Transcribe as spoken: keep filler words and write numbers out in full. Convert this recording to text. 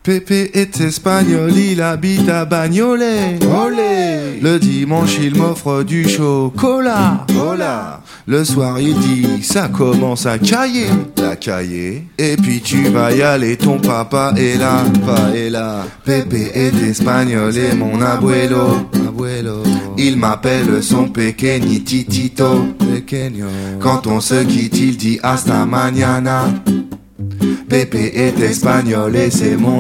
Pépé est espagnol, il habite à Bagnolet. Olé. Le dimanche, il m'offre du chocolat. Hola. Le soir, il dit, ça commence à cailler. La cailler. Et puis tu vas y aller, ton papa est là, pas est là. Pépé est espagnol et mon abuelo. Abuelo. Il m'appelle son pequeñitito. Pequeño. Quand on se quitte, il dit hasta mañana. Pépé est espagnol et c'est mon